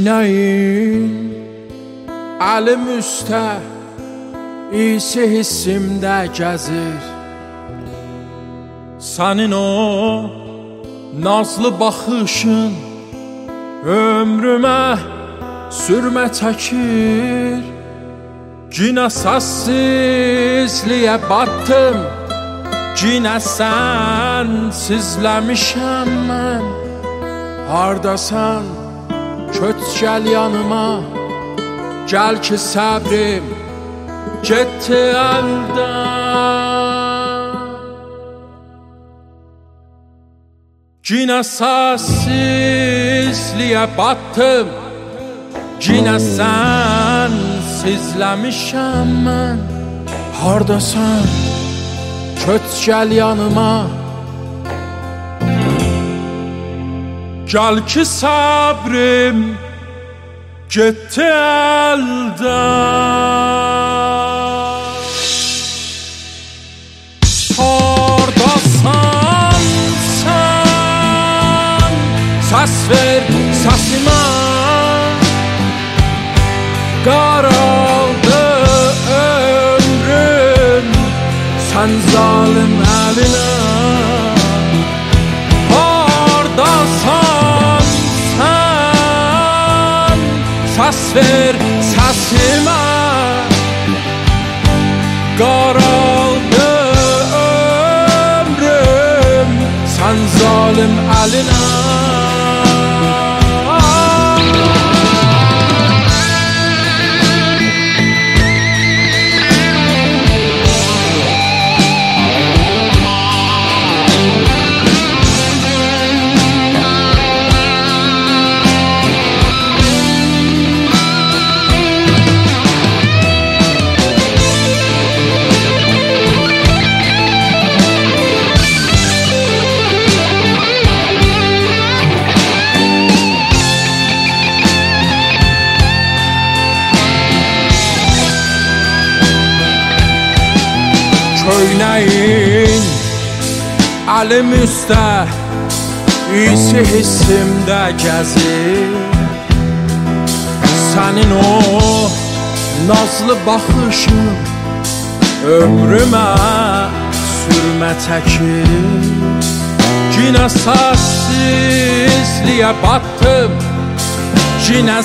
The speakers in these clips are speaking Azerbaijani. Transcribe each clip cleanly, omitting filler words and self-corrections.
Çöynəyin əlim üstə İsi hissimdə gəzir. Sənin o nazlı baxışın ömrümə sürmə çəkir. Cinə səssizliyə batdım, cinə sənsizləmişəm mən. Hardasan, köç gəl yanıma, gəl ki səbrim getdi əldən. Cinə səssizliyə batdım, cinə sənsizləmişəm mən. Hardasan, köç gəl yanıma, gəl ki səbrim getdi əldən. Hardasan sən, səs ver səsimə, qaraldı ömrüm sən zalim əlinə. Hardasan sən, səs ver səsimə, qaraldı ömrüm sən zalim əlinə. Çöynəyin əlim üstə İsi hissimdə gəzir. Sənin o nazlı baxışın ömrümə sürmə çəkir. Cinə səssizliyə batdım, cinə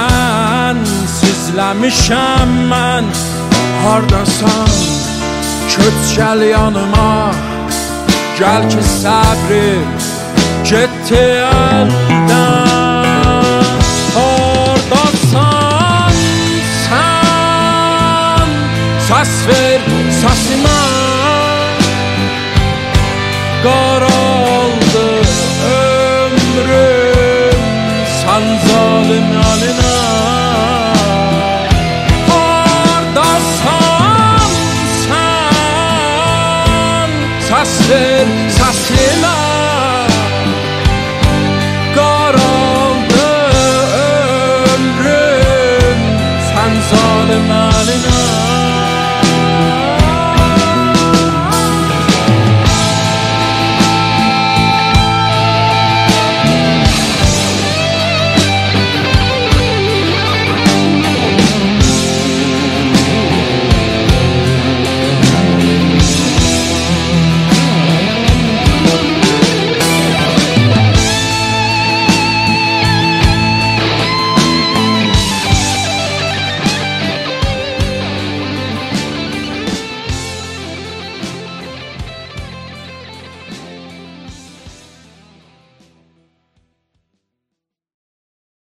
sənsizləmişəm mən. Hardasan, köç gəl yanıma, gəl ki səbrim getdi əldən.